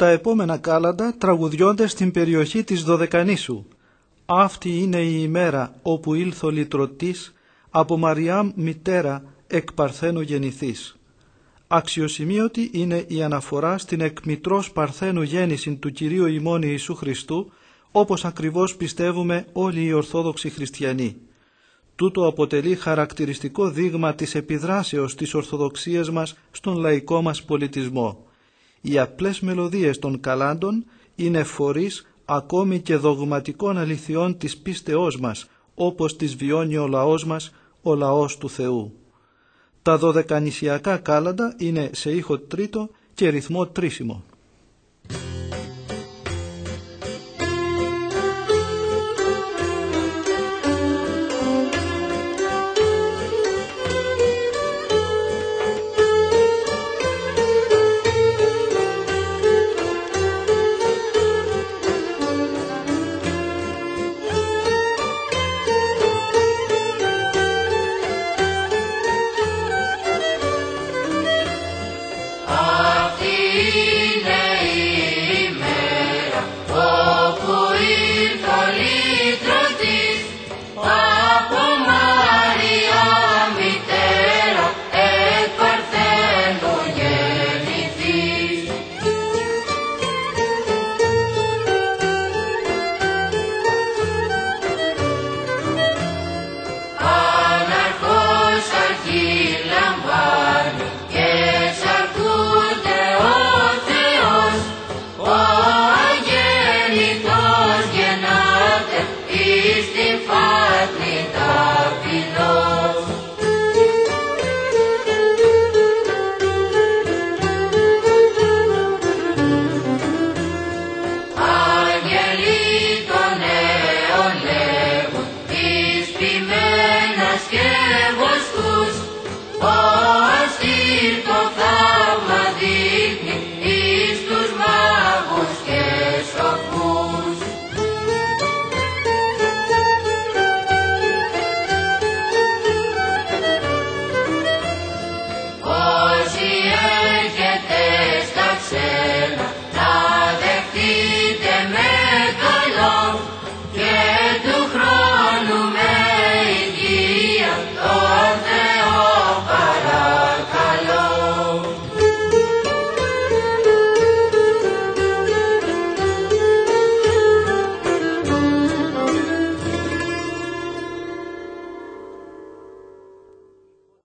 Τα επόμενα κάλαντα τραγουδιώνται στην περιοχή της Δωδεκανήσου. Αυτή είναι η ημέρα όπου ήλθ ο λυτρωτής, από Μαριάμ μητέρα εκ Παρθένου γεννηθής. Αξιοσημείωτη είναι η αναφορά στην εκ μητρός Παρθένου γέννηση του Κυρίου ημών Ιησού Χριστού, όπως ακριβώς πιστεύουμε όλοι οι Ορθόδοξοι Χριστιανοί. Τούτο αποτελεί χαρακτηριστικό δείγμα της επιδράσεως της Ορθοδοξίας μας στον λαϊκό μας πολιτισμό. Οι απλές μελωδίες των καλάντων είναι φορείς ακόμη και δογματικών αληθιών της πίστεώς μας, όπως τις βιώνει ο λαός μας, ο λαός του Θεού. Τα δωδεκανησιακά κάλαντα είναι σε ήχο τρίτο και ρυθμό τρίσιμο.